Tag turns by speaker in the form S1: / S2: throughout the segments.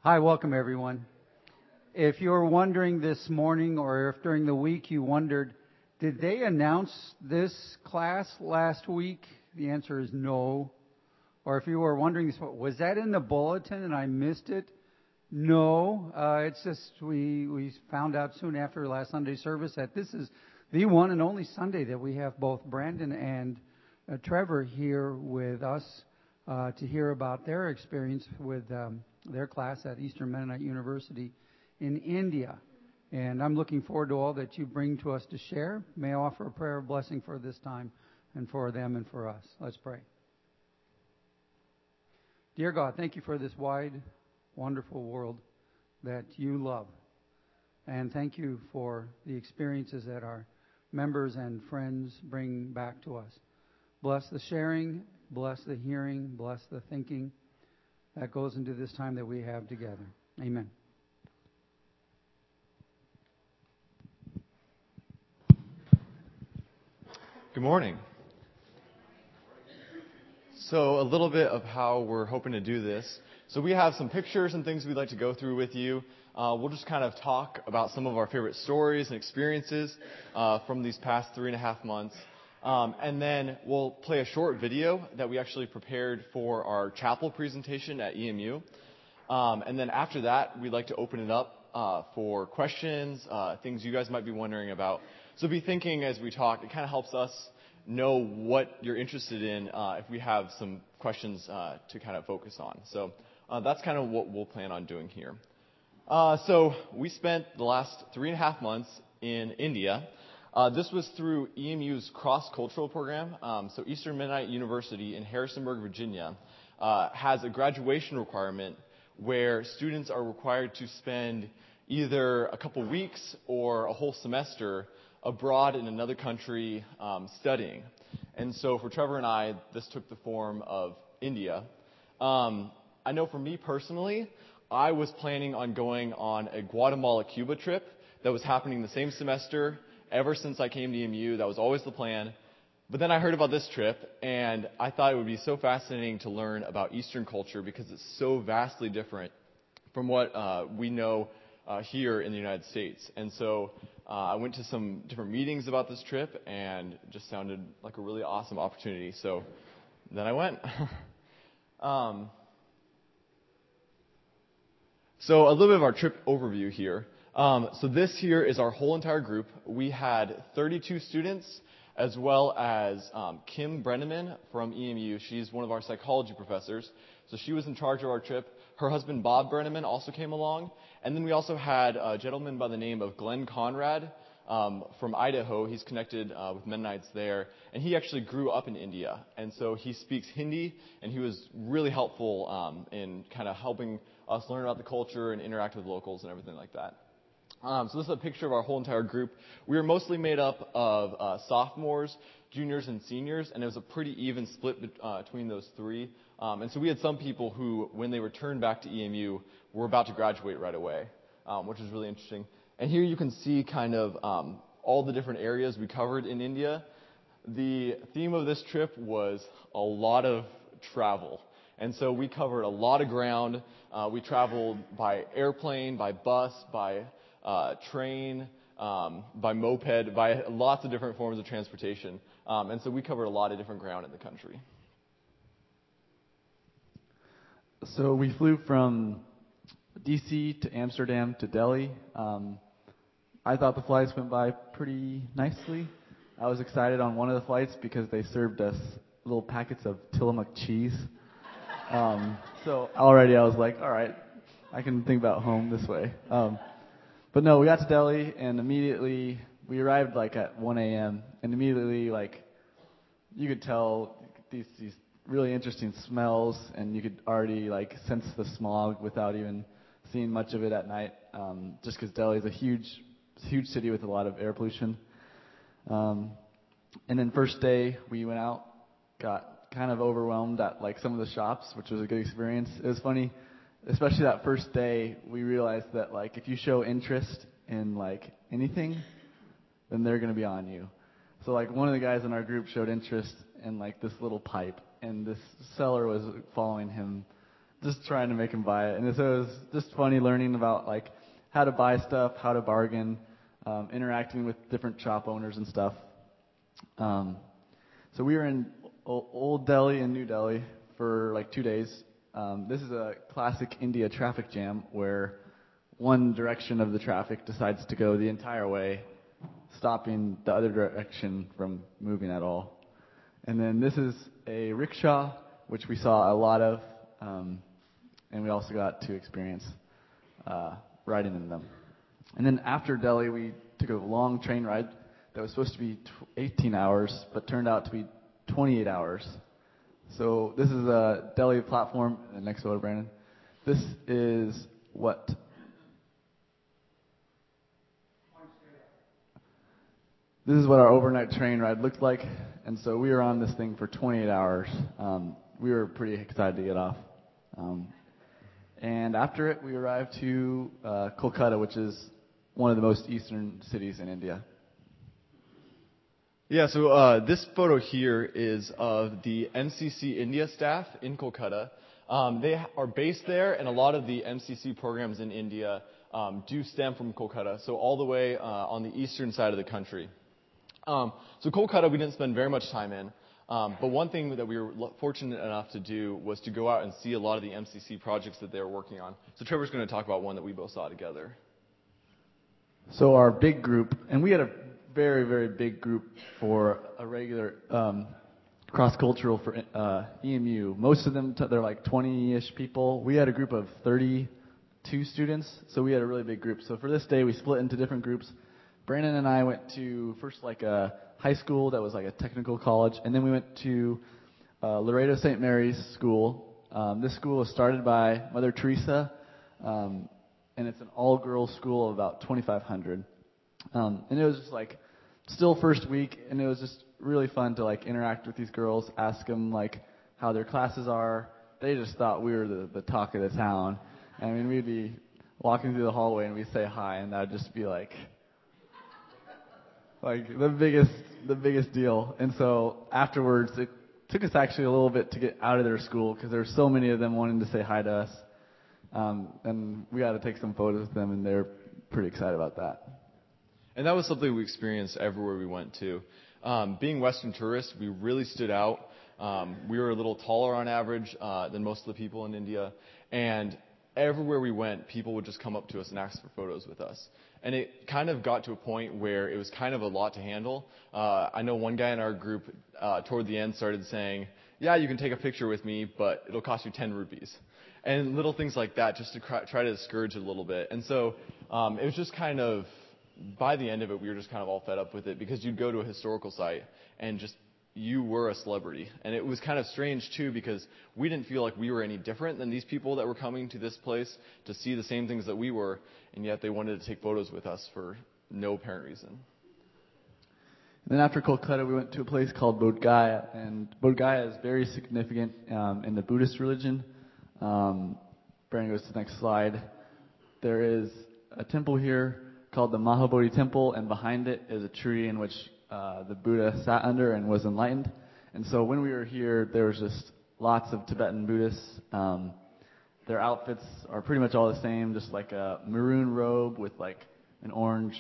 S1: Hi, welcome everyone. If you're wondering this morning or if during the week you wondered, did they announce this class last week? The answer is no. Or if you were wondering, was that in the bulletin and I missed it? No. It's just we found out soon after last Sunday service that this is the one and only Sunday that we have both Brandon and Trevor here with us to hear about their experience with their class at Eastern Mennonite University in India. And I'm looking forward to all that you bring to us to share. May I offer a prayer of blessing for this time and for them and for us. Let's pray. Dear God, thank you for this wide, wonderful world that you love. And thank you for the experiences that our members and friends bring back to us. Bless the sharing, bless the hearing, bless the thinking that goes into this time that we have together. Amen.
S2: Good morning. So a little bit of how we're hoping to do this. So we have some pictures and things we'd like to go through with you. We'll just kind of talk about some of our favorite stories and experiences from these past 3.5 months. And then we'll play a short video that we actually prepared for our chapel presentation at EMU. And then after that, we'd like to open it up for questions, things you guys might be wondering about. So be thinking as we talk. It kind of helps us know what you're interested in if we have some questions to kind of focus on. So that's kind of what we'll plan on doing here. So we spent the last 3.5 months in India. This was through EMU's cross-cultural program. So Eastern Mennonite University in Harrisonburg, Virginia, has a graduation requirement where students are required to spend either a couple weeks or a whole semester abroad in another country studying. And so for Trevor and I, this took the form of India. I know for me personally, I was planning on going on a Guatemala-Cuba trip that was happening the same semester. Ever since I came to EMU, that was always the plan. But then I heard about this trip, and I thought it would be so fascinating to learn about Eastern culture because it's so vastly different from what we know here in the United States. And so I went to some different meetings about this trip, and it just sounded like a really awesome opportunity. So then I went. So a little bit of our trip overview here. So this here is our whole entire group. We had 32 students, as well as Kim Brenneman from EMU. She's one of our psychology professors. So she was in charge of our trip. Her husband, Bob Brenneman, also came along. And then we also had a gentleman by the name of Glenn Conrad from Idaho. He's connected with Mennonites there. And he actually grew up in India. And so he speaks Hindi, and he was really helpful in kind of helping us learn about the culture and interact with locals and everything like that. So this is a picture of our whole entire group. We were mostly made up of sophomores, juniors, and seniors, and it was a pretty even split between those three. And so we had some people who, when they returned back to EMU, were about to graduate right away, which is really interesting. And here you can see kind of all the different areas we covered in India. The theme of this trip was a lot of travel. And so we covered a lot of ground. We traveled by airplane, by bus, by train, by moped, by lots of different forms of transportation. And so we covered a lot of different ground in the country.
S3: So we flew from DC to Amsterdam to Delhi. I thought the flights went by pretty nicely. I was excited on one of the flights because they served us little packets of Tillamook cheese. So already I was like, all right, I can think about home this way. But no, we got to Delhi, and immediately we arrived like at 1 a.m. and immediately like you could tell these really interesting smells, and you could already like sense the smog without even seeing much of it at night. Just because Delhi is a huge city with a lot of air pollution. And then first day we went out, got kind of overwhelmed at like some of the shops, which was a good experience. It was funny. Especially that first day, we realized that like if you show interest in like anything, then they're going to be on you. So like one of the guys in our group showed interest in like this little pipe, and this seller was following him just trying to make him buy it. And so it was just funny learning about like how to buy stuff, how to bargain, interacting with different shop owners and stuff. So we were in Old Delhi and New Delhi for like 2 days. This is a classic India traffic jam where one direction of the traffic decides to go the entire way, stopping the other direction from moving at all. And then this is a rickshaw, which we saw a lot of, and we also got to experience riding in them. And then after Delhi, we took a long train ride that was supposed to be 18 hours, but turned out to be 28 hours. So this is a Delhi platform, next door to Brandon. This is what... This is what our overnight train ride looked like, and so we were on this thing for 28 hours. We were pretty excited to get off. And after it, we arrived to Kolkata, which is one of the most eastern cities in India.
S2: Yeah, so this photo here is of the MCC India staff in Kolkata. They are based there, and a lot of the MCC programs in India do stem from Kolkata, so all the way on the eastern side of the country. So Kolkata we didn't spend very much time in, but one thing that we were fortunate enough to do was to go out and see a lot of the MCC projects that they were working on. So Trevor's going to talk about one that we both saw together.
S3: So our big group, and we had a very, very big group for a regular cross-cultural for EMU. Most of them, they're like 20-ish people. We had a group of 32 students, so we had a really big group. So for this day, we split into different groups. Brandon and I went to first like a high school that was like a technical college, and then we went to Laredo St. Mary's School. This school was started by Mother Teresa, and it's an all-girls school of about 2,500. And it was just like still first week, and it was just really fun to like interact with these girls, ask them like how their classes are. They just thought we were the talk of the town. I mean, we'd be walking through the hallway and we'd say hi, and that would just be like the biggest deal. And so afterwards, it took us actually a little bit to get out of their school because there were so many of them wanting to say hi to us. And we got to take some photos with them, and they're pretty excited about that.
S2: And that was something we experienced everywhere we went to. Being Western tourists, we really stood out. We were a little taller on average than most of the people in India. And everywhere we went, people would just come up to us and ask for photos with us. And it kind of got to a point where it was kind of a lot to handle. I know one guy in our group toward the end started saying, yeah, you can take a picture with me, but it'll cost you 10 rupees. And little things like that just to try to discourage it a little bit. And so it was just kind of, by the end of it, we were just kind of all fed up with it because you'd go to a historical site and just you were a celebrity. And it was kind of strange, too, because we didn't feel like we were any different than these people that were coming to this place to see the same things that we were, and yet they wanted to take photos with us for no apparent reason.
S3: And then after Kolkata, we went to a place called Bodh Gaya, and Bodh Gaya is very significant in the Buddhist religion. Brandon goes to the next slide. There is a temple here called the Mahabodhi Temple, and behind it is a tree in which the Buddha sat under and was enlightened. And so when we were here, there was just lots of Tibetan Buddhists. Their outfits are pretty much all the same, just like a maroon robe with like an orange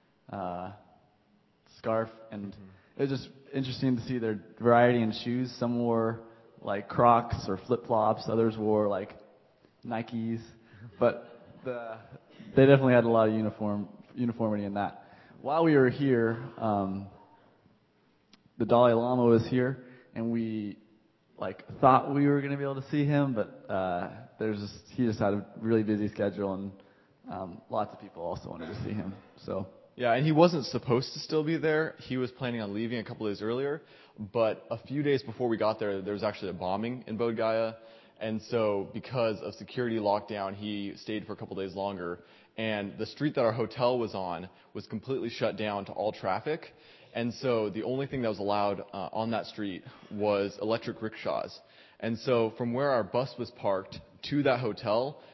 S3: scarf. And it was just interesting to see their variety in shoes. Some wore like Crocs or flip-flops. Others wore like Nikes. But they definitely had a lot of uniformity in that. While we were here, the Dalai Lama was here, and we thought we were going to be able to see him, but he just had a really busy schedule, and lots of people also wanted to see him. So
S2: yeah, and he wasn't supposed to still be there. He was planning on leaving a couple days earlier, but a few days before we got there was actually a bombing in Bodh Gaya, and so because of security lockdown, he stayed for a couple days longer. And the street that our hotel was on was completely shut down to all traffic. And so the only thing that was allowed on that street was electric rickshaws. And so from where our bus was parked to that hotel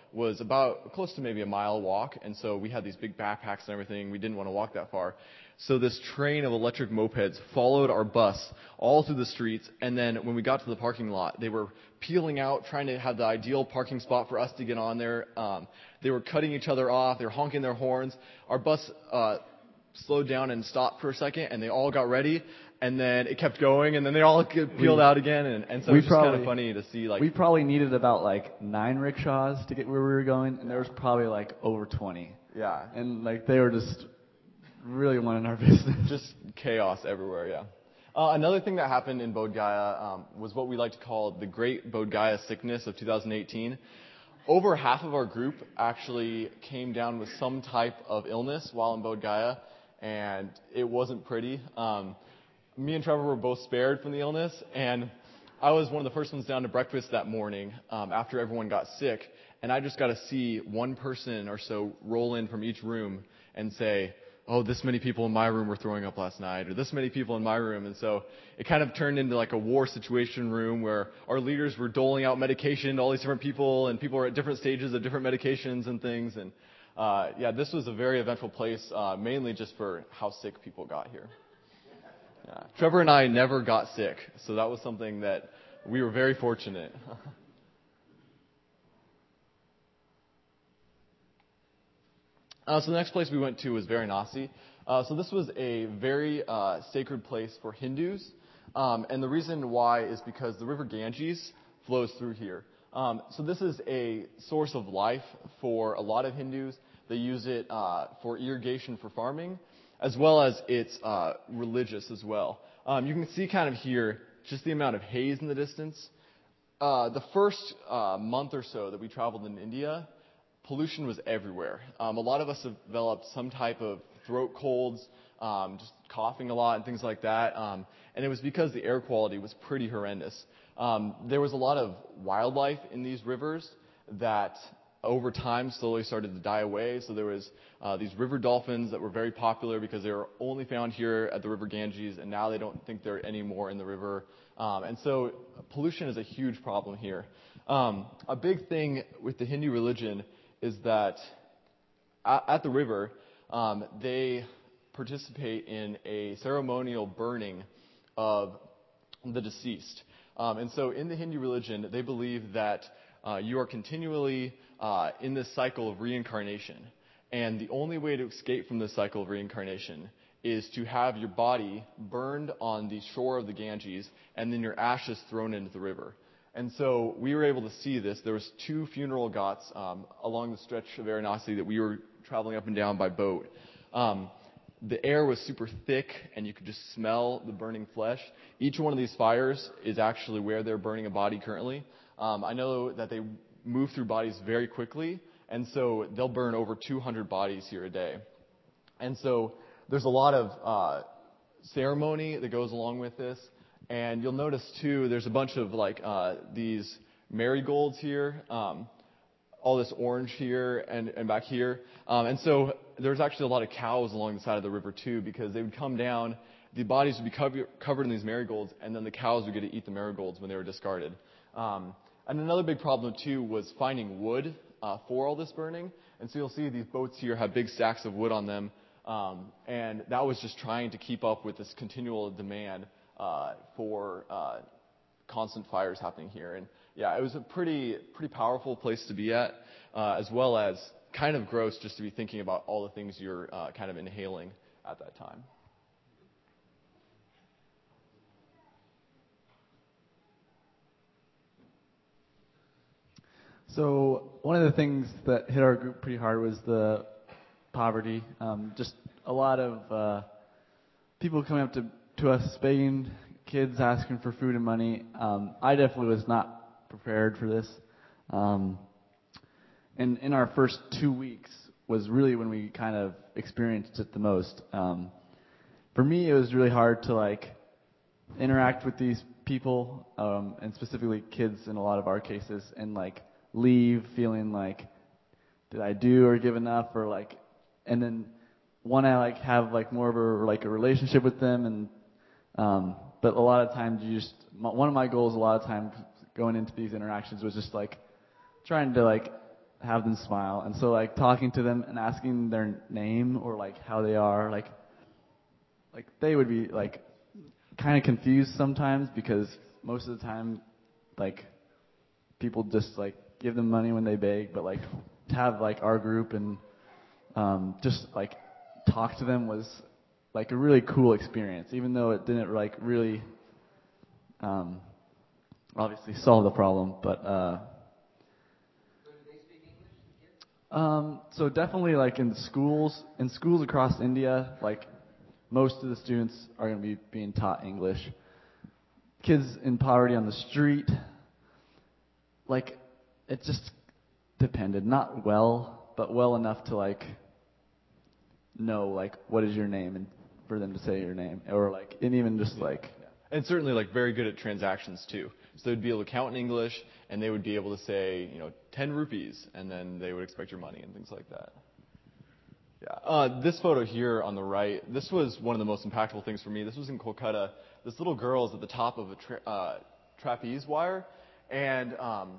S2: was about close to maybe a mile walk, and so we had these big backpacks and everything. We didn't want to walk that far. So this train of electric mopeds followed our bus all through the streets, and then when we got to the parking lot, they were peeling out, trying to have the ideal parking spot for us to get on there. They were cutting each other off. They were honking their horns. Our bus slowed down and stopped for a second, and they all got ready, and then it kept going, and then they all peeled out again, and so it was just kind of funny to see. Like,
S3: we probably needed about like 9 rickshaws to get where we were going, and there was probably like over 20.
S2: Yeah.
S3: And like they were just really wanting our business.
S2: Just chaos everywhere, yeah. Another thing that happened in Bodh Gaya was what we like to call the Great Bodh Gaya Sickness of 2018. Over half of our group actually came down with some type of illness while in Bodh Gaya, and it wasn't pretty. Me and Trevor were both spared from the illness, and I was one of the first ones down to breakfast that morning after everyone got sick, and I just got to see one person or so roll in from each room and say, oh, this many people in my room were throwing up last night, or this many people in my room. And so it kind of turned into like a war situation room where our leaders were doling out medication to all these different people, and people were at different stages of different medications and things. And yeah, this was a very eventful place, mainly just for how sick people got here. Yeah. Trevor and I never got sick, so that was something that we were very fortunate. So the next place we went to was Varanasi. So this was a very sacred place for Hindus. And the reason why is because the river Ganges flows through here. So this is a source of life for a lot of Hindus. They use it for irrigation for farming, as well as it's religious as well. You can see kind of here just the amount of haze in the distance. The first month or so that we traveled in India, pollution was everywhere. A lot of us have developed some type of throat colds, just coughing a lot and things like that. And it was because the air quality was pretty horrendous. There was a lot of wildlife in these rivers that over time slowly started to die away. So there was these river dolphins that were very popular because they were only found here at the river Ganges, and now they don't think they're anymore in the river. And so pollution is a huge problem here. A big thing with the Hindu religion is that at the river, they participate in a ceremonial burning of the deceased. And so in the Hindu religion, they believe that you are continually in this cycle of reincarnation. And the only way to escape from this cycle of reincarnation is to have your body burned on the shore of the Ganges and then your ashes thrown into the river. And so we were able to see this. There was 2 funeral ghats along the stretch of Varanasi that we were traveling up and down by boat. The air was super thick, and you could just smell the burning flesh. Each one of these fires is actually where they're burning a body currently. I know that they move through bodies very quickly, and so they'll burn over 200 bodies here a day. And so there's a lot of ceremony that goes along with this. And you'll notice, too, there's a bunch of, like, these marigolds here, all this orange here and back here. And so there's actually a lot of cows along the side of the river, too, because they would come down, the bodies would be covered in these marigolds, and then the cows would get to eat the marigolds when they were discarded. And another big problem, too, was finding wood for all this burning. And so you'll see these boats here have big stacks of wood on them. And that was just trying to keep up with this continual demand for constant fires happening here. And yeah, it was a pretty powerful place to be at, as well as kind of gross just to be thinking about all the things you're kind of inhaling at that time.
S3: So one of the things that hit our group pretty hard was the poverty. Just a lot of people coming up to us begging, kids asking for food and money. I definitely was not prepared for this. And in our first 2 weeks was really when we kind of experienced it the most. For me, it was really hard to like interact with these people, and specifically kids in a lot of our cases, and like leave feeling like, did I do or give enough, or like, and then want to like have like more of a relationship with them, and but a lot of times one of my goals a lot of times going into these interactions was just like trying to like have them smile. And so like talking to them and asking their name or like how they are, like they would be like kind of confused sometimes because most of the time like people just like give them money when they beg, but like to have like our group and just like talk to them was like a really cool experience, even though it didn't like really obviously solve the problem, but so definitely like in schools across India, like most of the students are going to be being taught English. Kids in poverty on the street, like it just depended, not well, but well enough to like know like what is your name and for them to say your name, or like, and even just like.
S2: And certainly like very good at transactions too. So they'd be able to count in English, and they would be able to say, 10 rupees, and then they would expect your money and things like that. Yeah. This photo here on the right, this was one of the most impactful things for me. This was in Kolkata. This little girl is at the top of a trapeze wire, and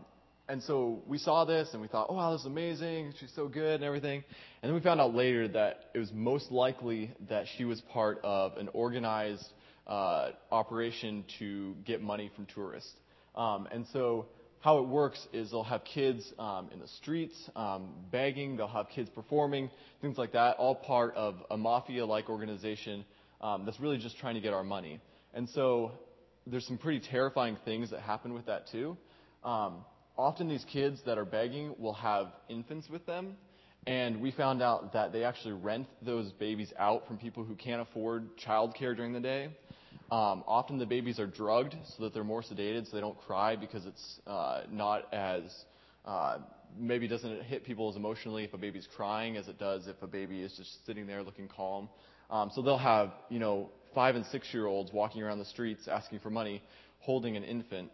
S2: so we saw this and we thought, oh wow, this is amazing. She's so good and everything. And then we found out later that it was most likely that she was part of an organized operation to get money from tourists. And so how it works is they'll have kids in the streets begging, they'll have kids performing, things like that, all part of a mafia-like organization that's really just trying to get our money. And so there's some pretty terrifying things that happen with that too. Often these kids that are begging will have infants with them, and we found out that they actually rent those babies out from people who can't afford childcare during the day. Often the babies are drugged so that they're more sedated so they don't cry because it's not as, maybe doesn't hit people as emotionally if a baby's crying as it does if a baby is just sitting there looking calm. So they'll have, 5 and 6 year olds walking around the streets asking for money, holding an infant.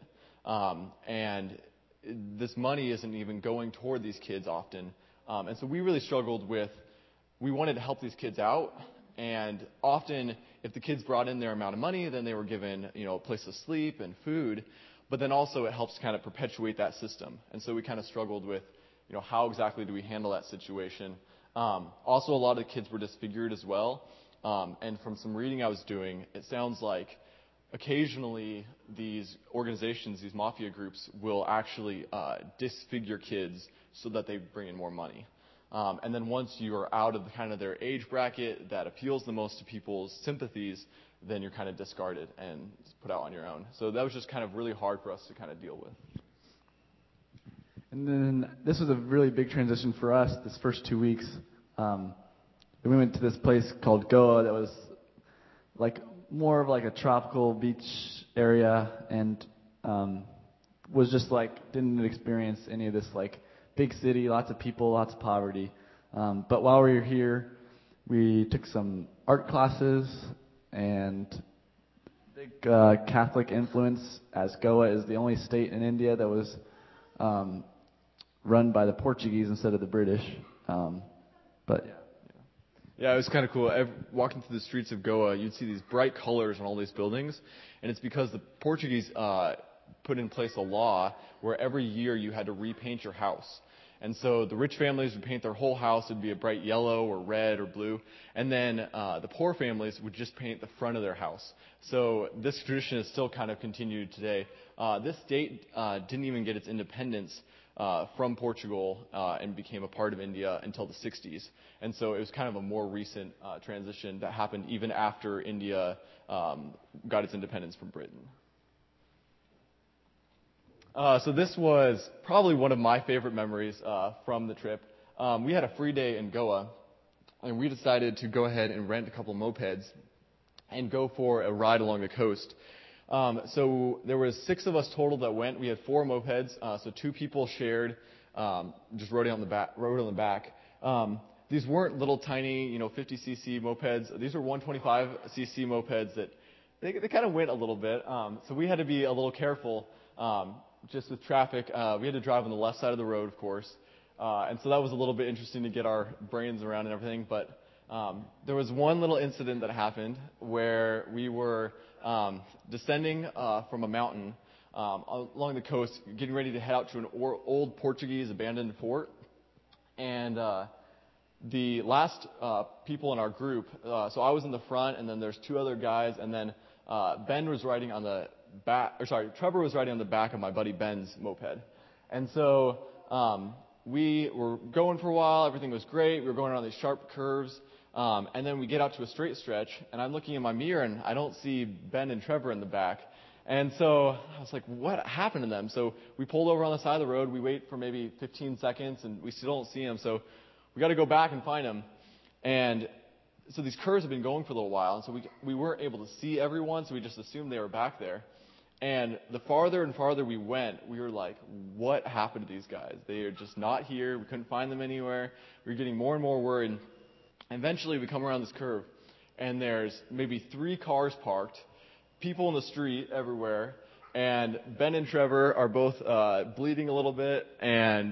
S2: And this money isn't even going toward these kids often. And so we really struggled with, we wanted to help these kids out. And often, if the kids brought in their amount of money, then they were given, a place to sleep and food. But then also it helps kind of perpetuate that system. And so we kind of struggled with, how exactly do we handle that situation? Also, a lot of the kids were disfigured as well. And from some reading I was doing, it sounds like occasionally these organizations, these mafia groups, will actually disfigure kids so that they bring in more money. And then once you are out of kind of their age bracket that appeals the most to people's sympathies, then you're kind of discarded and put out on your own. So that was just kind of really hard for us to kind of deal with.
S3: And then this was a really big transition for us this first 2 weeks. We went to this place called Goa that was like more of like a tropical beach area, and was just like didn't experience any of this like big city, lots of people, lots of poverty. But while we were here, we took some art classes, and big Catholic influence, as Goa is the only state in India that was run by the Portuguese instead of the British. But yeah.
S2: Yeah, it was kind of cool. Walking through the streets of Goa, you'd see these bright colors on all these buildings, and it's because the Portuguese put in place a law where every year you had to repaint your house. And so the rich families would paint their whole house. It would be a bright yellow or red or blue. And then the poor families would just paint the front of their house. So this tradition is still kind of continued today. This state didn't even get its independence from Portugal and became a part of India until the 60s. And so it was kind of a more recent transition that happened even after India got its independence from Britain. So this was probably one of my favorite memories from the trip. We had a free day in Goa, and we decided to go ahead and rent a couple mopeds and go for a ride along the coast. So there was 6 of us total that went. We had 4 mopeds, so 2 people shared, just rode on the back. These weren't little tiny, 50cc mopeds. These were 125cc mopeds that they kind of went a little bit. So we had to be a little careful. Just with traffic, we had to drive on the left side of the road, of course. And so that was a little bit interesting to get our brains around and everything. But there was one little incident that happened where we were descending from a mountain along the coast, getting ready to head out to an old Portuguese abandoned fort. And the last people in our group, so I was in the front, and then there's two other guys, and then Ben was riding on the back, or sorry, Trevor was riding on the back of my buddy Ben's moped. And so we were going for a while. Everything was great. We were going around these sharp curves. And then we get out to a straight stretch, and I'm looking in my mirror, and I don't see Ben and Trevor in the back. And so I was like, what happened to them? So we pulled over on the side of the road. We wait for maybe 15 seconds, and we still don't see them. So we got to go back and find them. And so these curves have been going for a little while, and so we weren't able to see everyone, so we just assumed they were back there. And the farther and farther we went, we were like, what happened to these guys? They are just not here. We couldn't find them anywhere. We were getting more and more worried. And eventually we come around this curve, and there's maybe 3 cars parked, people in the street everywhere, and Ben and Trevor are both bleeding a little bit, and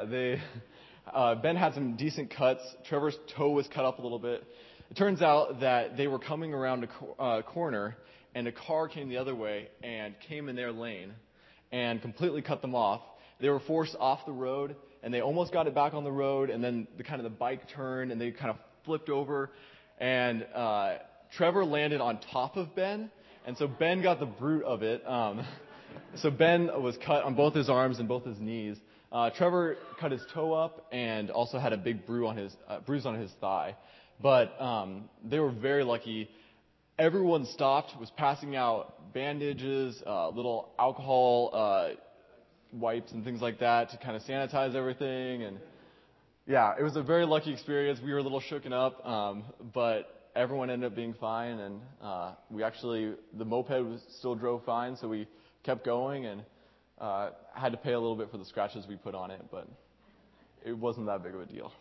S2: Ben had some decent cuts. Trevor's toe was cut up a little bit. It turns out that they were coming around a corner, and a car came the other way and came in their lane and completely cut them off. They were forced off the road, and they almost got it back on the road, and then the bike turned, and they kind of flipped over, and Trevor landed on top of Ben, and so Ben got the brunt of it. So Ben was cut on both his arms and both his knees. Trevor cut his toe up and also had a big bruise on his thigh. But they were very lucky. Everyone stopped, was passing out bandages, little alcohol wipes and things like that to kind of sanitize everything. And yeah, it was a very lucky experience. We were a little shooken up, but everyone ended up being fine. And the moped still drove fine, so we kept going and had to pay a little bit for the scratches we put on it, but it wasn't that big of a deal.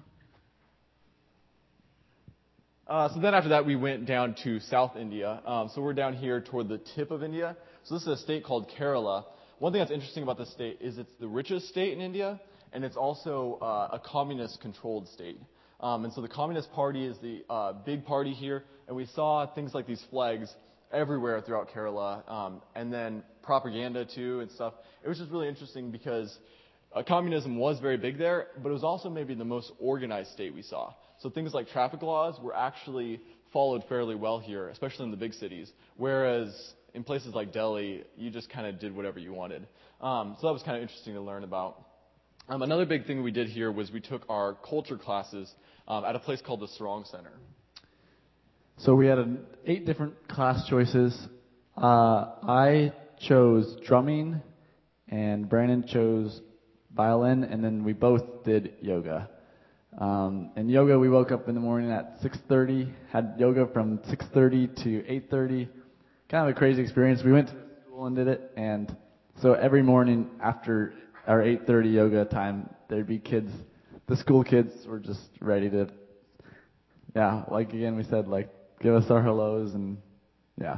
S2: So then after that, we went down to South India. So we're down here toward the tip of India. So this is a state called Kerala. One thing that's interesting about this state is it's the richest state in India, and it's also a communist-controlled state. And so the Communist Party is the big party here, and we saw things like these flags everywhere throughout Kerala, and then propaganda too and stuff. It was just really interesting because communism was very big there, but it was also maybe the most organized state we saw. So things like traffic laws were actually followed fairly well here, especially in the big cities, whereas in places like Delhi, you just kind of did whatever you wanted. So that was kind of interesting to learn about. Another big thing we did here was we took our culture classes at a place called the Sarong Center.
S3: So we had 8 different class choices. I chose drumming, and Brandon chose violin, and then we both did yoga. And yoga, we woke up in the morning at 6:30, had yoga from 6:30 to 8:30. Kind of a crazy experience. We went to school and did it, and so every morning after our 8:30 yoga time, there'd be kids. The school kids were just ready to, like again we said, like give us our hellos and yeah.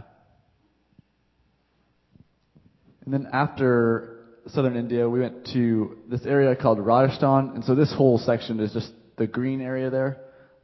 S3: And then after southern India, we went to this area called Rajasthan, and so this whole section is just the green area there.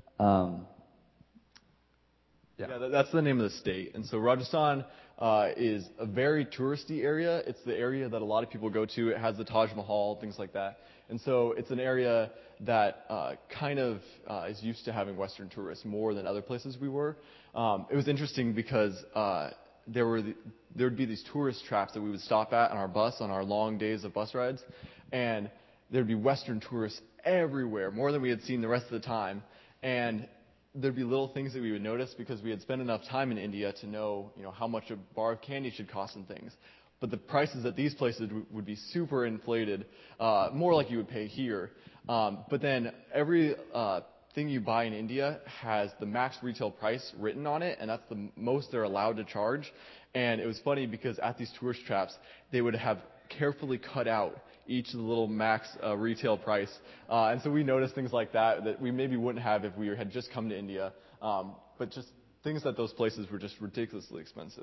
S2: That's the name of the state. And so Rajasthan is a very touristy area. It's the area that a lot of people go to. It has the Taj Mahal, things like that. And so it's an area that is used to having Western tourists more than other places we were. It was interesting because there would be these tourist traps that we would stop at on our bus on our long days of bus rides, and there'd be Western tourists everywhere, more than we had seen the rest of the time. And there'd be little things that we would notice because we had spent enough time in India to know, how much a bar of candy should cost and things. But the prices at these places would be super inflated, more like you would pay here. But then every thing you buy in India has the max retail price written on it, and that's the most they're allowed to charge. And it was funny because at these tourist traps, they would have carefully cut out each of the little max retail price. And so we noticed things like that we maybe wouldn't have if we had just come to India. But just things at those places were just ridiculously expensive.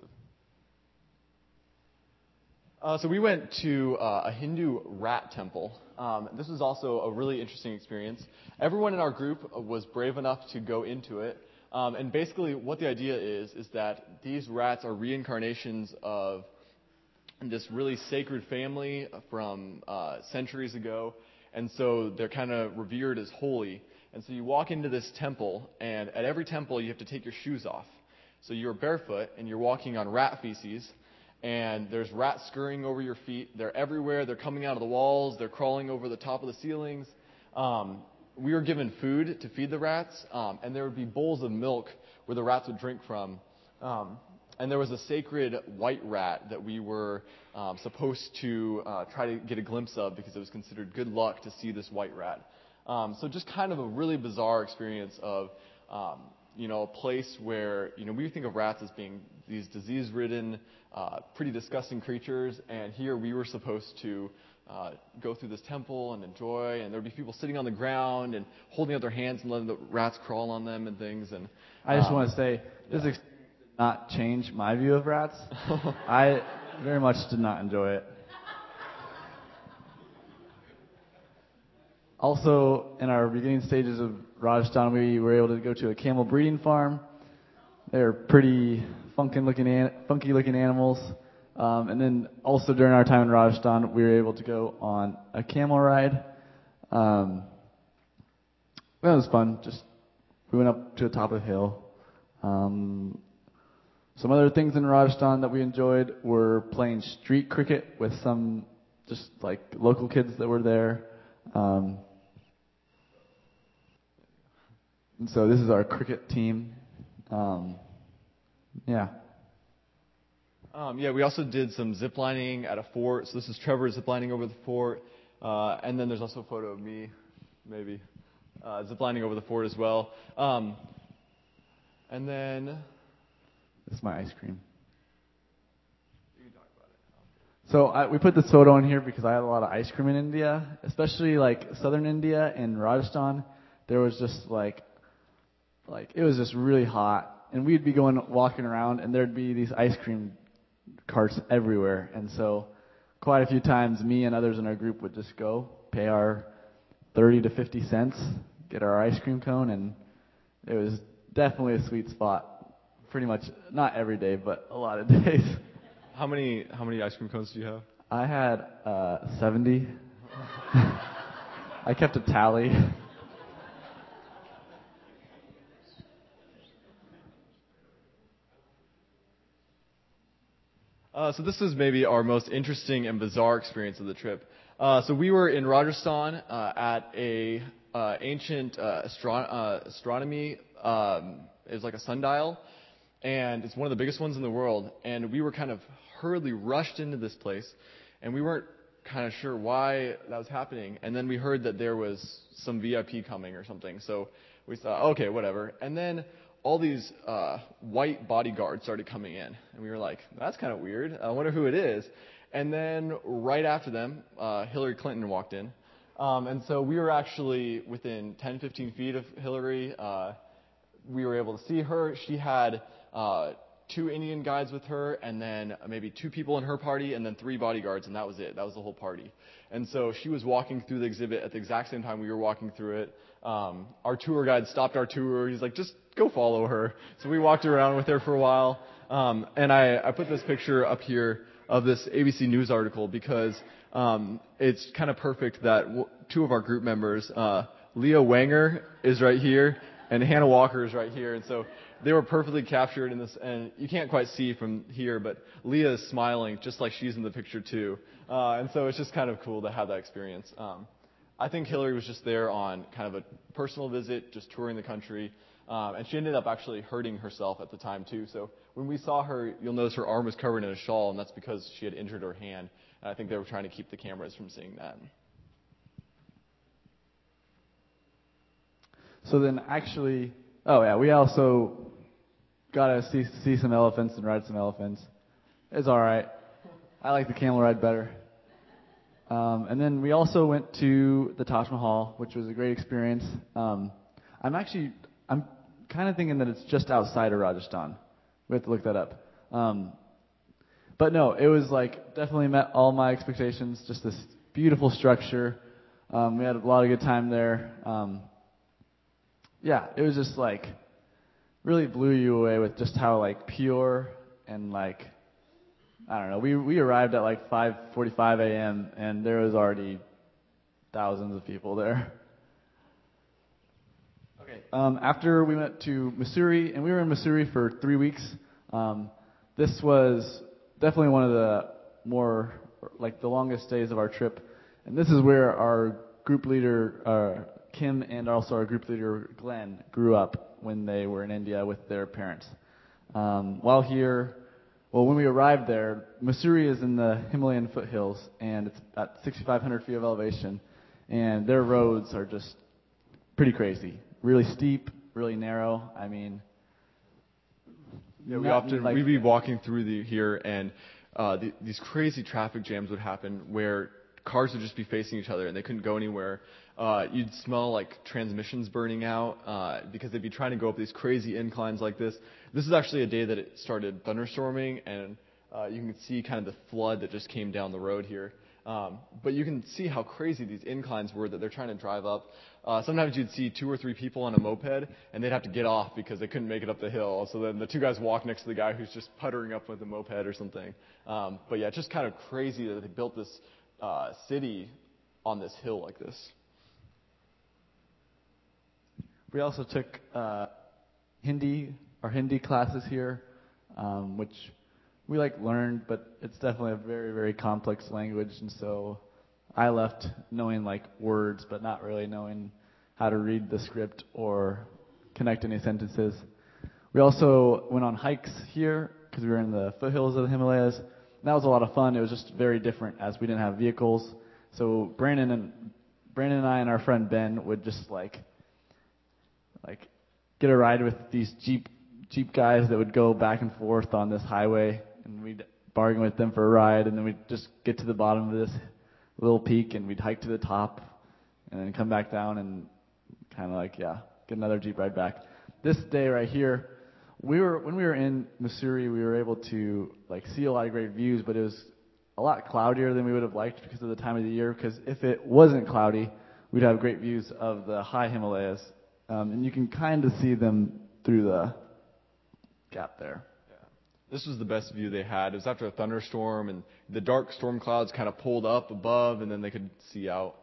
S2: So we went to a Hindu rat temple. This was also a really interesting experience. Everyone in our group was brave enough to go into it. And basically what the idea is that these rats are reincarnations of this really sacred family from centuries ago. and so they're kind of revered as holy. And so you walk into this temple, and at every temple you have to take your shoes off. So you're barefoot, and you're walking on rat feces, and there's rats scurrying over your feet. They're everywhere. They're coming out of the walls. They're crawling over the top of the ceilings. We were given food to feed the rats, and there would be bowls of milk where the rats would drink from. And there was a sacred white rat that we were supposed to try to get a glimpse of because it was considered good luck to see this white rat. So just kind of a really bizarre experience of, a place where, we think of rats as being these disease-ridden, pretty disgusting creatures, and here we were supposed to go through this temple and enjoy, and there would be people sitting on the ground and holding out their hands and letting the rats crawl on them and things. And
S3: I just want to say, this experience did not change my view of rats. I very much did not enjoy it. Also, in our beginning stages of Rajasthan, we were able to go to a camel breeding farm. They're pretty funky-looking animals. And then also during our time in Rajasthan, we were able to go on a camel ride. That was fun. We went up to the top of the hill. Some other things in Rajasthan that we enjoyed were playing street cricket with some just like local kids that were there. And so this is our cricket team.
S2: We also did some zip lining at a fort. So this is Trevor zip lining over the fort. And then there's also a photo of me, maybe, zip lining over the fort as well. And then
S3: this is my ice cream.
S2: You can talk about it.
S3: So we put this photo in here because I had a lot of ice cream in India, especially like southern India and Rajasthan. There was just like it was just really hot, and we'd be walking around, and there'd be these ice cream carts everywhere. And so quite a few times, me and others in our group would just go pay our 30 to 50 cents, get our ice cream cone, and it was definitely a sweet spot. Pretty much not every day, but a lot of days.
S2: How many ice cream cones do you have?
S3: I had 70. I kept a tally.
S2: So this is maybe our most interesting and bizarre experience of the trip. So we were in Rajasthan at a ancient astronomy. It was like a sundial, and it's one of the biggest ones in the world. And we were kind of hurriedly rushed into this place, and we weren't kind of sure why that was happening. And then we heard that there was some VIP coming or something. So we thought, okay, whatever. And then all these white bodyguards started coming in. And we were like, that's kind of weird. I wonder who it is. And then right after them, Hillary Clinton walked in. And so we were actually within 10, 15 feet of Hillary. We were able to see her. She had 2 Indian guides with her, and then maybe 2 people in her party, and then 3 bodyguards, and that was it. That was the whole party. And so she was walking through the exhibit at the exact same time we were walking through it. Our tour guide stopped our tour. He's like, just go follow her. So we walked around with her for a while. And I put this picture up here of this ABC News article because it's kind of perfect that 2 of our group members, Leah Wanger is right here, and Hannah Walker is right here. And so they were perfectly captured in this, and you can't quite see from here, but Leah is smiling just like she's in the picture too. And so it's just kind of cool to have that experience. I think Hillary was just there on kind of a personal visit, just touring the country. And she ended up actually hurting herself at the time too. So when we saw her, you'll notice her arm was covered in a shawl, and that's because she had injured her hand. And I think they were trying to keep the cameras from seeing that.
S3: So then actually, we also got to see some elephants and ride some elephants. It's all right. I like the camel ride better. And then we also went to the Taj Mahal, which was a great experience. I'm kind of thinking that it's just outside of Rajasthan. We have to look that up. But no, it was like definitely met all my expectations. Just this beautiful structure. We had a lot of good time there. It was just like really blew you away with just how like pure and like, I don't know. We arrived at like 5:45 a.m. and there was already thousands of people there. Okay. After we went to Missouri, and we were in Missouri for 3 weeks. This was definitely one of the more, like, the longest days of our trip. And this is where our group leader, Kim, and also our group leader, Glenn, grew up when they were in India with their parents. When we arrived there, Missouri is in the Himalayan foothills, and it's at 6,500 feet of elevation, and their roads are just pretty crazy. Really steep, really narrow. I mean,
S2: yeah, we'd be walking through here, and these crazy traffic jams would happen where cars would just be facing each other and they couldn't go anywhere. You'd smell like transmissions burning out because they'd be trying to go up these crazy inclines like this. This is actually a day that it started thunderstorming, and you can see kind of the flood that just came down the road here. But you can see how crazy these inclines were that they're trying to drive up. Sometimes you'd see 2 or 3 people on a moped, and they'd have to get off because they couldn't make it up the hill. So then the 2 guys walk next to the guy who's just puttering up with a moped or something. But yeah, it's just kind of crazy that they built this city on this hill like this.
S3: We also took our Hindi classes here, which we learned, but it's definitely a very, very complex language, and so I left knowing words, but not really knowing how to read the script or connect any sentences. We also went on hikes here because we were in the foothills of the Himalayas. And that was a lot of fun. It was just very different as we didn't have vehicles. So Brandon and I and our friend Ben would just get a ride with these Jeep guys that would go back and forth on this highway, and we'd bargain with them for a ride, and then we'd just get to the bottom of this little peak, and we'd hike to the top, and then come back down and get another Jeep ride back. This day right here, when we were in Missouri, we were able to see a lot of great views, but it was a lot cloudier than we would have liked because of the time of the year. Because if it wasn't cloudy, we'd have great views of the high Himalayas, and you can kind of see them through the gap there.
S2: This was the best view they had. It was after a thunderstorm, and the dark storm clouds kind of pulled up above, and then they could see out.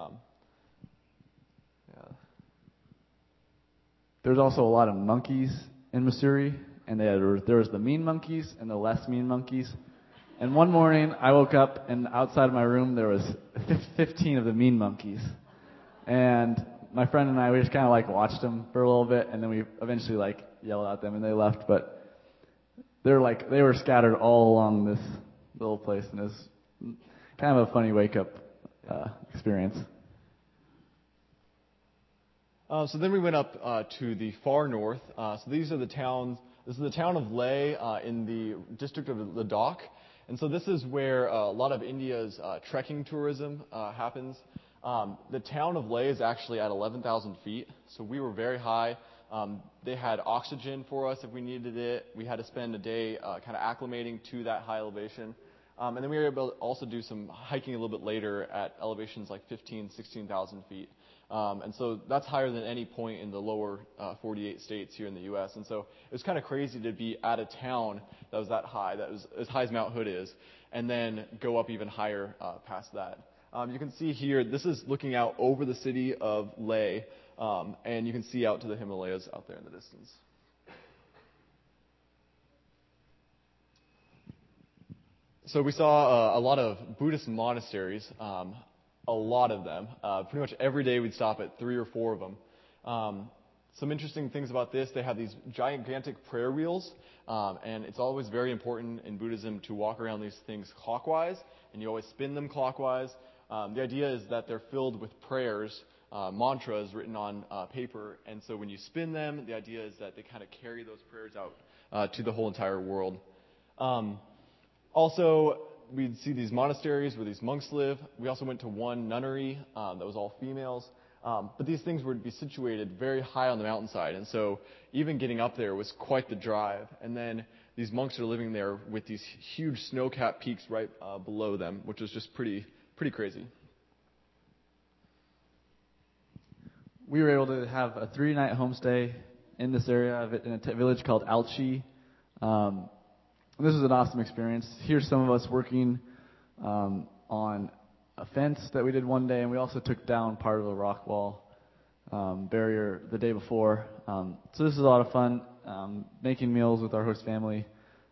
S3: There's also a lot of monkeys in Missouri, and there was the mean monkeys and the less mean monkeys. And one morning, I woke up, and outside of my room, there was 15 of the mean monkeys. And my friend and I, we just kind of watched them for a little bit, and then we eventually yelled at them, and they left. But they were scattered all along this little place, and it was kind of a funny wake-up experience.
S2: So then we went up to the far north. So these are the towns. This is the town of Leh in the district of Ladakh. And so this is where a lot of India's trekking tourism happens. The town of Leh is actually at 11,000 feet, so we were very high. They had oxygen for us if we needed it. We had to spend a day kind of acclimating to that high elevation. And then we were able to also do some hiking a little bit later at elevations like 16,000 feet. And so that's higher than any point in the lower 48 states here in the U.S. And so it was kind of crazy to be at a town that was that high, that was as high as Mount Hood is, and then go up even higher past that. You can see here, this is looking out over the city of Leh, and you can see out to the Himalayas out there in the distance. So we saw a lot of Buddhist monasteries, a lot of them. Pretty much every day we'd stop at 3 or 4 of them. Some interesting things about this, they have these gigantic prayer wheels, and it's always very important in Buddhism to walk around these things clockwise, and you always spin them clockwise. The idea is that they're filled with prayers, mantras written on paper, and so when you spin them, the idea is that they kind of carry those prayers out to the whole entire world. Also, we'd see these monasteries where these monks live. We also went to one nunnery that was all females. But these things would be situated very high on the mountainside, and so even getting up there was quite the drive. And then these monks are living there with these huge snow-capped peaks right below them, which was just pretty crazy.
S3: We were able to have a 3-night homestay in this area in a village called Alchi. This was an awesome experience. Here's some of us working on a fence that we did one day, and we also took down part of a rock wall barrier the day before. So this is a lot of fun, making meals with our host family,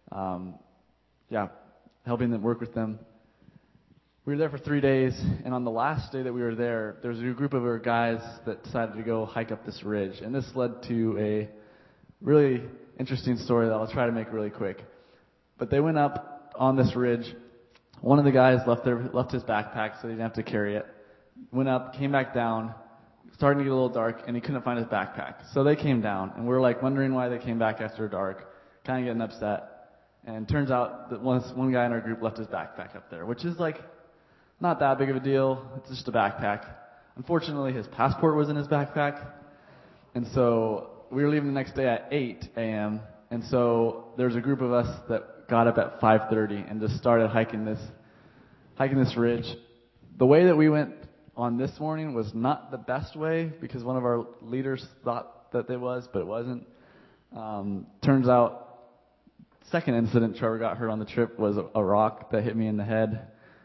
S3: helping them work with them. We were there for 3 days, and on the last day that we were there was a group of our guys that decided to go hike up this ridge, and this led to a really interesting story that I'll try to make really quick. But they went up on this ridge. One of the guys left his backpack so he didn't have to carry it. Went up, came back down, starting to get a little dark, and he couldn't find his backpack. So they came down, and we're like wondering why they came back after dark, kind of getting upset. And it turns out that one guy in our group left his backpack up there, which is like not that big of a deal. It's just a backpack. Unfortunately, his passport was in his backpack, and so we were leaving the next day at 8 a.m., and so there's a group of us that got up at 5:30 and just started hiking this ridge. The way that we went on this morning was not the best way because one of our leaders thought that it was, but it wasn't. Turns out, second incident Trevor got hurt on the trip was a rock that hit me in the head.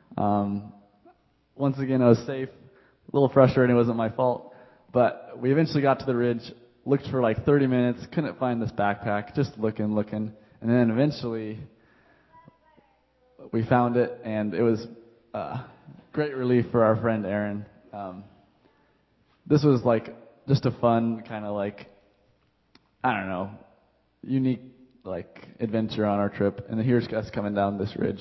S3: Once again, I was safe. A little frustrating, it wasn't my fault. But we eventually got to the ridge, looked for like 30 minutes, couldn't find this backpack, just looking. And then eventually we found it, and it was great relief for our friend Aaron. This was like just a fun kind of like, I don't know, unique like adventure on our trip. And then here's us coming down this ridge.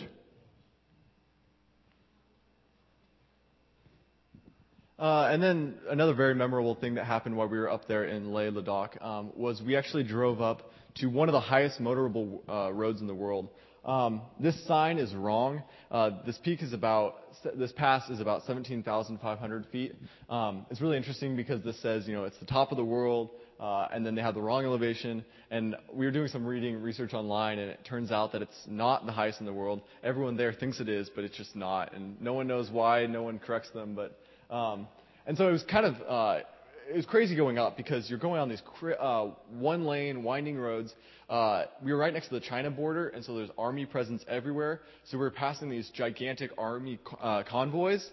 S2: And then another very memorable thing that happened while we were up there in Leh Ladakh was we actually drove up to one of the highest motorable roads in the world. This sign is wrong. This pass is about 17,500 feet. It's really interesting because this says, it's the top of the world, and then they have the wrong elevation. And we were doing some research online, and it turns out that it's not the highest in the world. Everyone there thinks it is, but it's just not. And no one knows why. No one corrects them, but and so it was kind of it was crazy going up because you're going on these one-lane winding roads. We were right next to the China border, and so there's army presence everywhere. So we were passing these gigantic army convoys.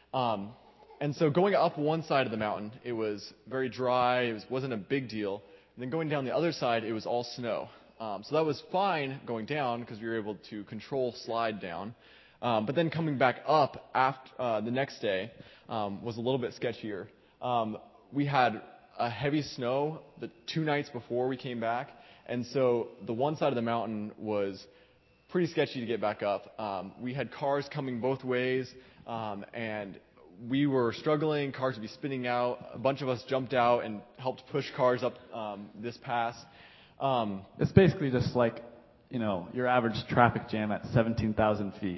S2: And so going up one side of the mountain, it was very dry. It wasn't a big deal. And then going down the other side, it was all snow. So that was fine going down because we were able to control slide down. But then coming back up after the next day was a little bit sketchier. We had a heavy snow the 2 nights before we came back, and so the one side of the mountain was pretty sketchy to get back up. We had cars coming both ways, and we were struggling. Cars would be spinning out. A bunch of us jumped out and helped push cars up this pass.
S3: It's basically just like, your average traffic jam at 17,000 feet.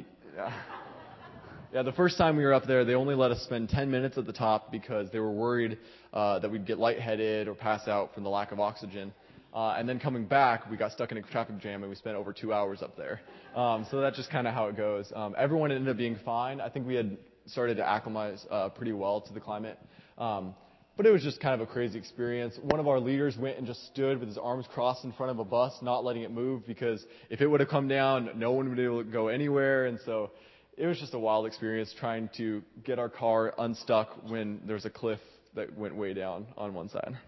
S2: Yeah, the first time we were up there, they only let us spend 10 minutes at the top because they were worried that we'd get lightheaded or pass out from the lack of oxygen. And then coming back, we got stuck in a traffic jam and we spent over 2 hours up there. So that's just kind of how it goes. Everyone ended up being fine. I think we had started to acclimatize pretty well to the climate. But it was just kind of a crazy experience. One of our leaders went and just stood with his arms crossed in front of a bus, not letting it move, because if it would have come down, no one would be able to go anywhere. And so it was just a wild experience trying to get our car unstuck when there's a cliff that went way down on one side.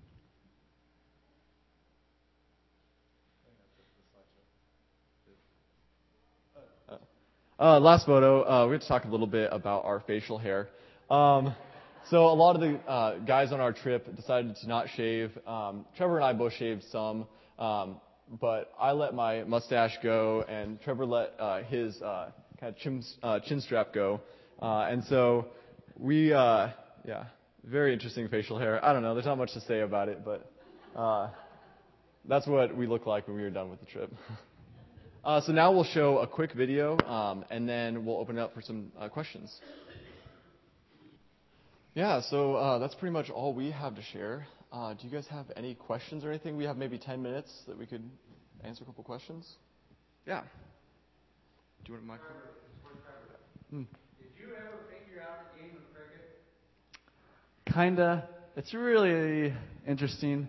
S2: Last photo, we have to talk a little bit about our facial hair. So a lot of the guys on our trip decided to not shave. Trevor and I both shaved some, but I let my mustache go, and Trevor let his kind of chin strap go. And so we, very interesting facial hair. I don't know, there's not much to say about it, but that's what we looked like when we were done with the trip. So now we'll show a quick video, and then we'll open it up for some questions. Yeah, so that's pretty much all we have to share. Do you guys have any questions or anything? We have maybe 10 minutes that we could answer a couple questions. Yeah. Do you want a microphone?
S1: Did you ever figure out a game of cricket?
S3: Kinda. It's really interesting.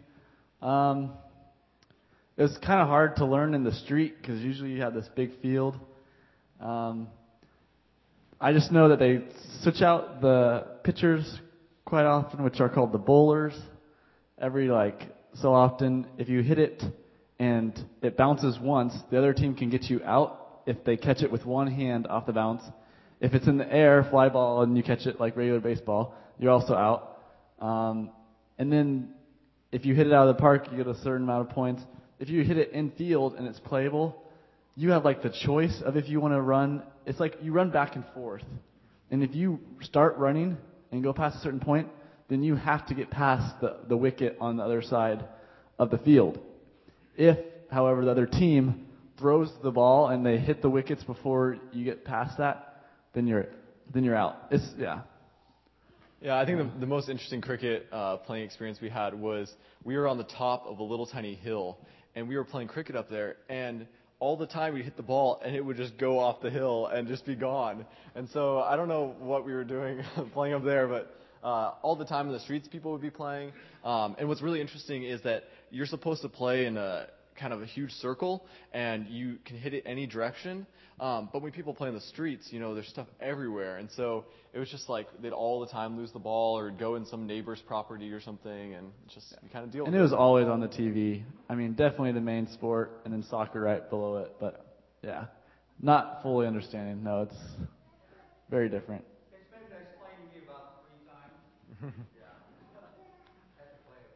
S3: It was kind of hard to learn in the street because usually you have this big field. I just know that they switch out the pitchers quite often, which are called the bowlers. Every so often, if you hit it and it bounces once, the other team can get you out if they catch it with one hand off the bounce. If it's in the air, fly ball, and you catch it like regular baseball, you're also out. And then if you hit it out of the park, you get a certain amount of points. If you hit it in field and it's playable, you have the choice of if you want to run. It's like you run back and forth. And if you start running and go past a certain point, then you have to get past the wicket on the other side of the field. If, however, the other team throws the ball and they hit the wickets before you get past that, then you're out.
S2: Yeah, I think the most interesting cricket playing experience we had was we were on the top of a little tiny hill, and we were playing cricket up there, and all the time we'd hit the ball, and it would just go off the hill and just be gone. And so I don't know what we were doing playing up there, but all the time in the streets people would be playing. And what's really interesting is that you're supposed to play in a kind of a huge circle, and you can hit it any direction. But when people play in the streets, there's stuff everywhere. And so it was just they'd all the time lose the ball or go in some neighbor's property or something, and just you kind of deal with it.
S3: And it was always on the TV. I mean, definitely the main sport, and then soccer right below it. But, yeah, not fully understanding. No, it's very different.
S1: It's been explained to me about 3 times. Yeah. Had to play it.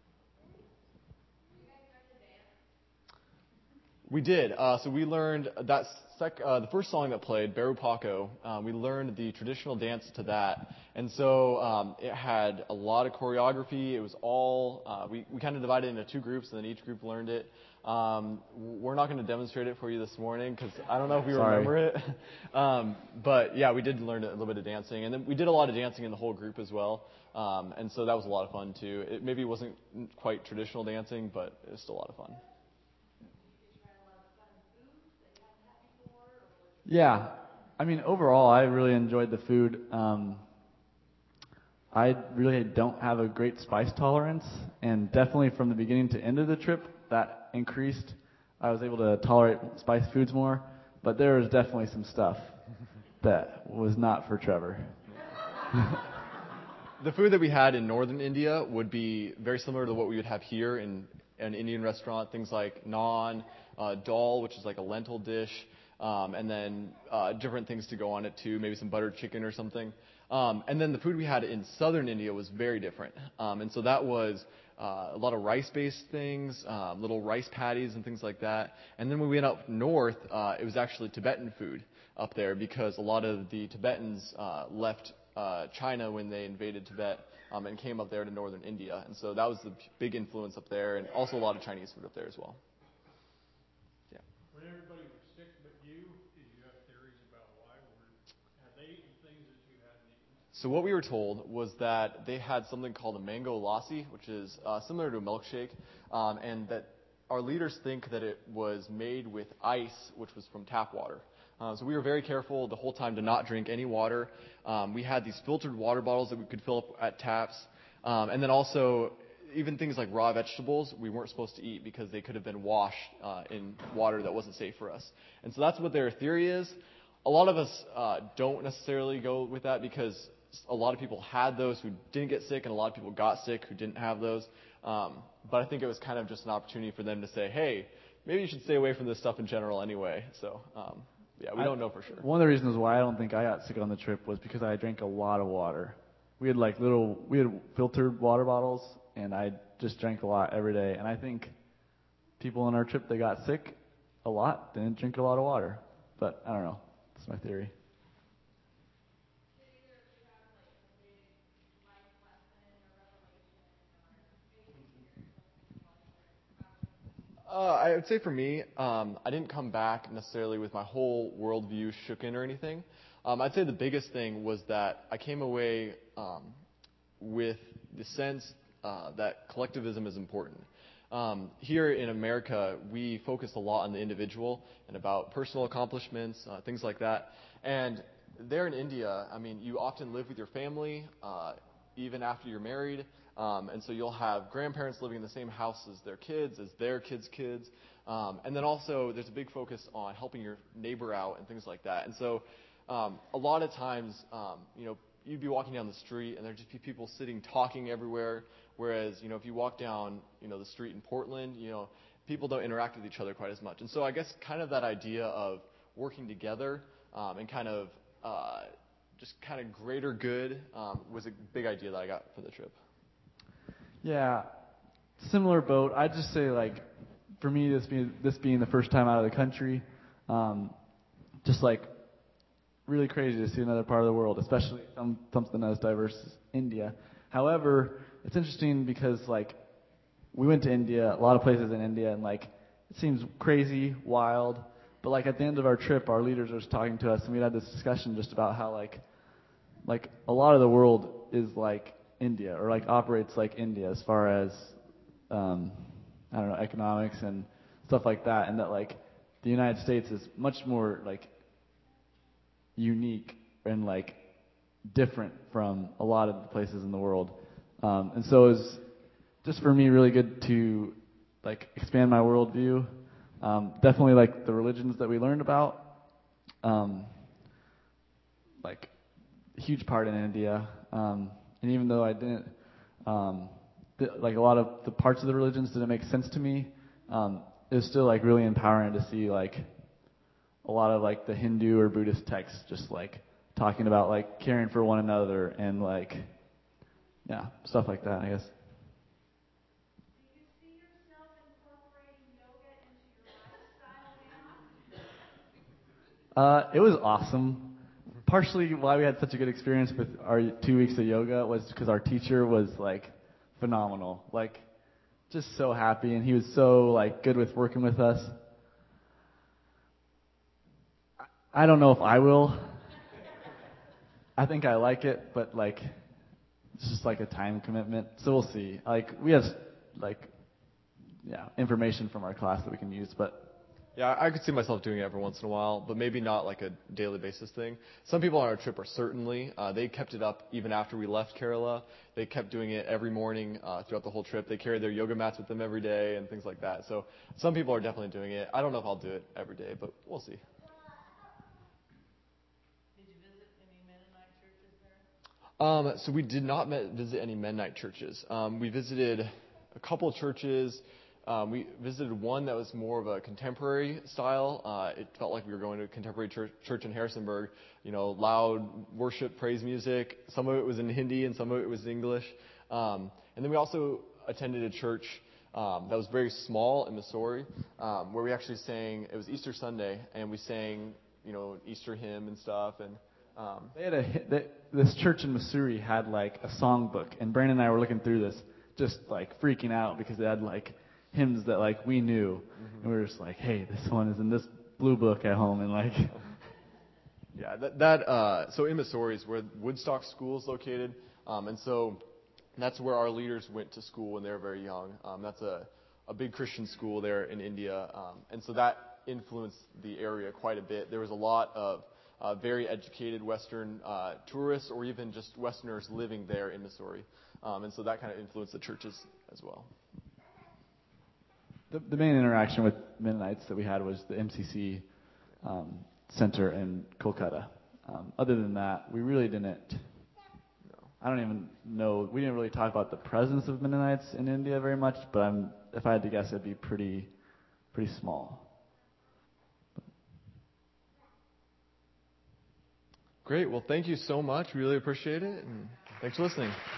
S2: We did. So we learned the first song that played, Beru Paco, we learned the traditional dance to that. And so it had a lot of choreography. It was all, we kind of divided into 2 groups, and then each group learned it. We're not going to demonstrate it for you this morning because I don't know if we remember it. But yeah, we did learn a little bit of dancing. And then we did a lot of dancing in the whole group as well. And so that was a lot of fun too. It maybe wasn't quite traditional dancing, but it was still a lot of fun.
S3: Yeah. I mean, overall, I really enjoyed the food. I really don't have a great spice tolerance, and definitely from the beginning to end of the trip, that increased. I was able to tolerate spiced foods more, but there was definitely some stuff that was not for Trevor.
S2: The food that we had in northern India would be very similar to what we would have here in an Indian restaurant. Things like naan, dal, which is like a lentil dish, and then different things to go on it too, maybe some buttered chicken or something. And then the food we had in southern India was very different. And so that was a lot of rice-based things, little rice patties and things like that. And then when we went up north, it was actually Tibetan food up there because a lot of the Tibetans left China when they invaded Tibet and came up there to northern India. And so that was the big influence up there, and also a lot of Chinese food up there as well. Yeah.
S4: When everybody was sick but you, did you have theories about why? Had they eaten things that you hadn't eaten?
S2: So what we were told was that they had something called a mango lassi, which is similar to a milkshake, and that our leaders think that it was made with ice, which was from tap water. So we were very careful the whole time to not drink any water. We had these filtered water bottles that we could fill up at taps. And then also, even things like raw vegetables, we weren't supposed to eat because they could have been washed in water that wasn't safe for us. And so that's what their theory is. A lot of us don't necessarily go with that because a lot of people had those who didn't get sick, and a lot of people got sick who didn't have those. But I think it was kind of just an opportunity for them to say, hey, maybe you should stay away from this stuff in general anyway. So, yeah, we don't know for sure.
S3: One of the reasons why I don't think I got sick on the trip was because I drank a lot of water. We had filtered water bottles, and I just drank a lot every day. And I think people on our trip that got sick a lot didn't drink a lot of water. But I don't know. That's my theory.
S2: I would say for me, I didn't come back necessarily with my whole worldview shooken or anything. I'd say the biggest thing was that I came away with the sense that collectivism is important. Here in America, we focus a lot on the individual and about personal accomplishments, things like that. And there in India, I mean, you often live with your family, even after you're married. And so you'll have grandparents living in the same house as their kids, as their kids' kids. And then also there's a big focus on helping your neighbor out and things like that. And so a lot of times, you'd be walking down the street and there'd just be people sitting talking everywhere. Whereas, if you walk down, the street in Portland, people don't interact with each other quite as much. And so I guess kind of that idea of working together and kind of greater good was a big idea that I got from the trip.
S3: Yeah, similar boat. I'd just say, for me, this being the first time out of the country, just really crazy to see another part of the world, especially something as diverse as India. However, it's interesting because we went to India, a lot of places in India, and it seems crazy, wild. But at the end of our trip, our leaders were talking to us, and we had this discussion just about how a lot of the world is like India, or operates like India as far as economics and stuff like that, and that the United States is much more unique and different from a lot of the places in the world. And so it was just for me really good to expand my worldview. Definitely the religions that we learned about. Huge part in India. And even though I didn't, a lot of the parts of the religions didn't make sense to me, it was still really empowering to see a lot of the Hindu or Buddhist texts just talking about caring for one another and stuff like that, I guess.
S5: Do you see yourself incorporating yoga into your lifestyle now?
S3: It was awesome. Partially why we had such a good experience with our 2 weeks of yoga was because our teacher was phenomenal, just so happy, and he was so good with working with us. I don't know if I will. I think I like it, but it's just a time commitment. So we'll see. We have information from our class that we can use, but
S2: Yeah, I could see myself doing it every once in a while, but maybe not a daily basis thing. Some people on our trip are certainly, they kept it up even after we left Kerala. They kept doing it every morning throughout the whole trip. They carried their yoga mats with them every day and things like that. So some people are definitely doing it. I don't know if I'll do it every day, but we'll see.
S5: Did you visit any Mennonite churches there?
S2: So we did not visit any Mennonite churches. We visited a couple churches. We visited one that was more of a contemporary style. It felt like we were going to a contemporary church in Harrisonburg. Loud worship, praise music. Some of it was in Hindi and some of it was in English. And then we also attended a church that was very small in Missouri, where we actually sang. It was Easter Sunday, and we sang, an Easter hymn and stuff. And
S3: they had this church in Missouri had a songbook, and Brandon and I were looking through this, just freaking out because they had hymns that we knew, and we were just hey, this one is in this blue book at home, and
S2: Yeah, so in Missouri is where Woodstock School is located, and so that's where our leaders went to school when they were very young. That's a big Christian school there in India, and so that influenced the area quite a bit. There was a lot of very educated Western tourists or even just Westerners living there in Missouri, and so that kind of influenced the churches as well.
S3: The main interaction with Mennonites that we had was the MCC center in Kolkata. Other than that, we really didn't. I don't even know. We didn't really talk about the presence of Mennonites in India very much. But if I had to guess, it'd be pretty small.
S2: Great. Well, thank you so much. We really appreciate it, and thanks for listening.